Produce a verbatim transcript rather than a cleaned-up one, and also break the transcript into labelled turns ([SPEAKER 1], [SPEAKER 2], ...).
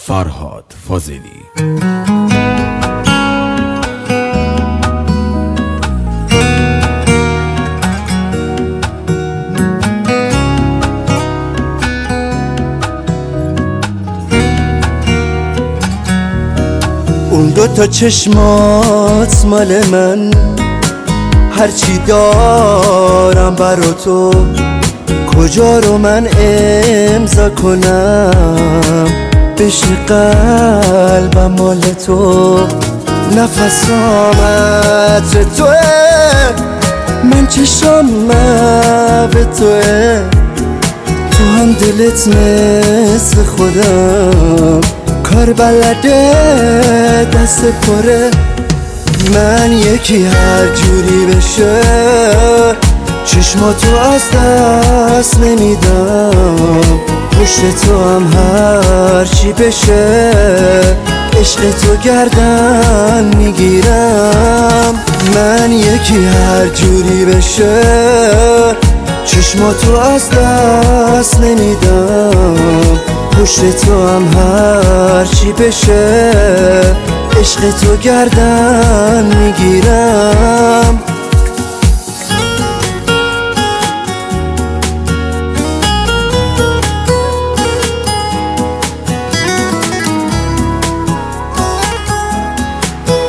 [SPEAKER 1] فرهاد فاضلی.
[SPEAKER 2] اون دو تا چشمات مال من، هرچی دارم برا تو، کجا رو من امضا کنم بشه قلبم مال تو. نفسامت توه، من چشام به توه، تو هم دلت مثل خودم، کار بلده دست پره. من یکی هر جوری بشه چشماتو از دست نمیدم، پشت تو هم هر چی بشه عشق تو گردن میگیرم. من یکی هر جوری بشه چشماتو از دست نمیدم، پشت تو هم هر چی بشه عشق تو گردن میگیرم.